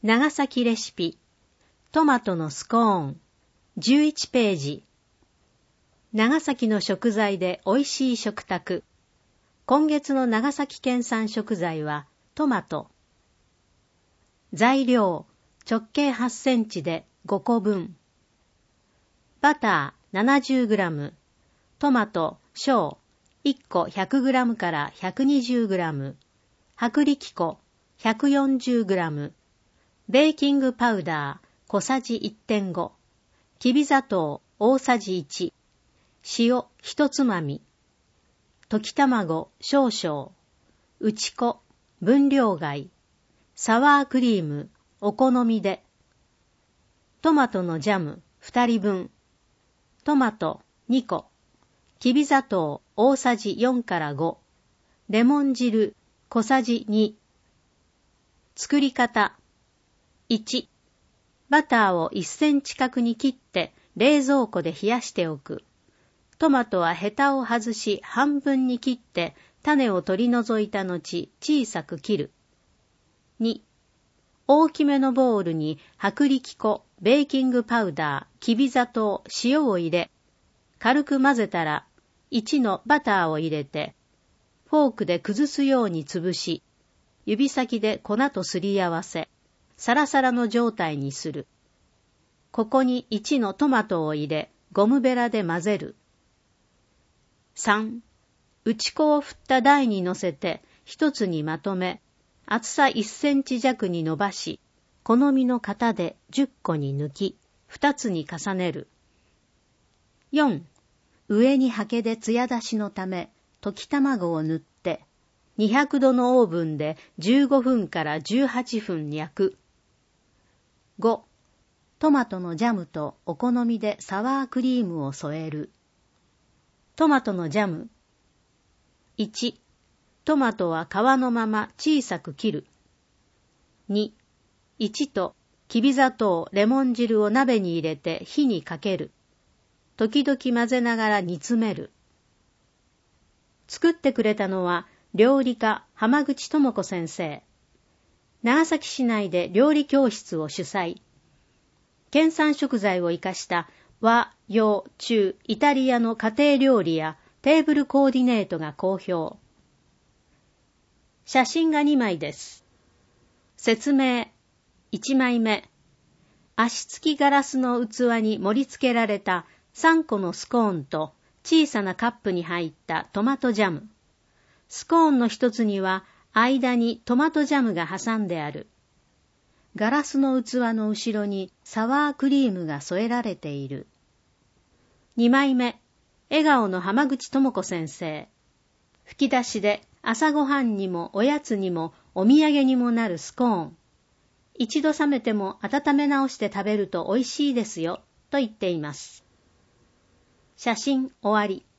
長崎レシピトマトのスコーン11ページ。長崎の食材で美味しい食卓。今月の長崎県産食材はトマト。材料直径8センチで5個分。バター 70g、トマト小1個 100g から 120g、薄力粉 140g、ベーキングパウダー小さじ 1.5、きび砂糖大さじ1、塩1つまみ、溶き卵少々、打ち粉、分量外、サワークリームお好みで、トマトのジャム2人分、トマト2個、きび砂糖大さじ4から5、レモン汁小さじ2。作り方。1、バターを1センチ角に切って冷蔵庫で冷やしておく。トマトはヘタを外し半分に切って種を取り除いた後小さく切る。2、大きめのボウルに薄力粉、ベーキングパウダー、きび砂糖、塩を入れ、軽く混ぜたら1のバターを入れて、フォークで崩すように潰し、指先で粉とすり合わせ、サラサラの状態にする。ここに1のトマトを入れ、ゴムベラで混ぜる。3、打ち粉を振った台に乗せて、一つにまとめ、厚さ1センチ弱に伸ばし、好みの型で10個に抜き、2つに重ねる。4、上にハケで艶出しのため、溶き卵を塗って、200度のオーブンで15分から18分焼く。5、トマトのジャムとお好みでサワークリームを添える。トマトのジャム。1、トマトは皮のまま小さく切る。2、1ときび砂糖、レモン汁を鍋に入れて火にかける。時々混ぜながら煮詰める。作ってくれたのは料理家浜口智子先生。長崎市内で料理教室を主催。県産食材を生かした和、洋、中、イタリアの家庭料理やテーブルコーディネートが好評。写真が2枚です。説明。1枚目。足つきガラスの器に盛り付けられた3個のスコーンと小さなカップに入ったトマトジャム。スコーンの一つには間にトマトジャムが挟んである。ガラスの器の後ろにサワークリームが添えられている。2枚目。笑顔の浜口智子先生。吹き出しで朝ごはんにもおやつにもお土産にもなるスコーン。一度冷めても温め直して食べると美味しいですよ、と言っています。写真終わり。